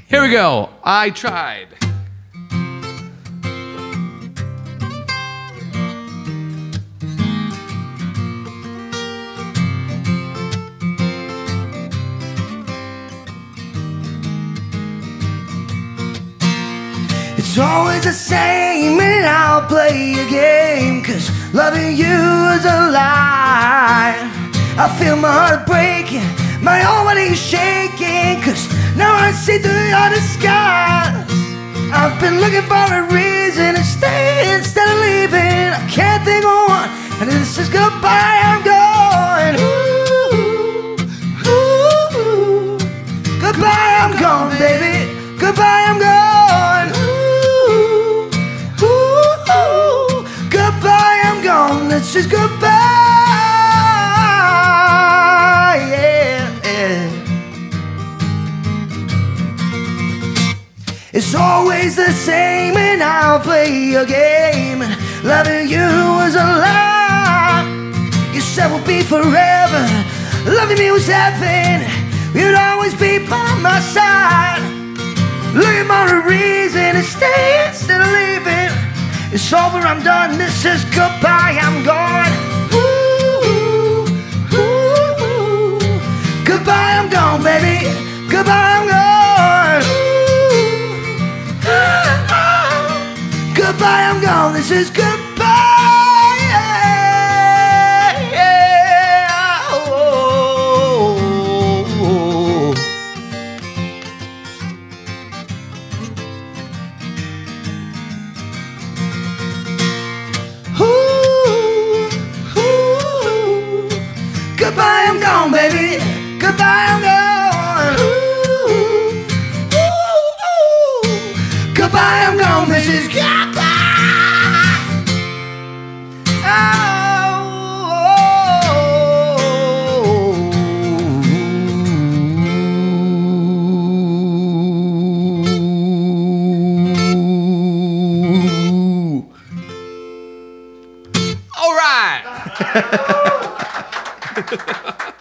Here we go. I tried. It's always the same and I'll play a game, 'cause loving you is a lie. I feel my heart breaking, my whole body is shaking, 'cause now I see through your disguise. I've been looking for a reason to stay instead of leaving. I can't think of one, and this is goodbye, I'm going. Ooh, ooh, goodbye, I'm gone, baby. Goodbye, I'm gone. Ooh, ooh, goodbye, I'm gone. This is goodbye. It's always the same and I'll play a game. Loving you is a lie. You said we'll be forever. Loving me was heaven. You'd always be by my side. Looking for a reason to stay instead of leaving. It's over, I'm done. This is goodbye, I'm gone. Ooh, ooh, ooh. Goodbye, I'm gone, baby. Goodbye, I'm gone. Goodbye, I'm gone, this is goodbye. Goodbye, I'm gone, baby. Goodbye, I'm gone. Goodbye, I'm gone, this is goodbye. All right.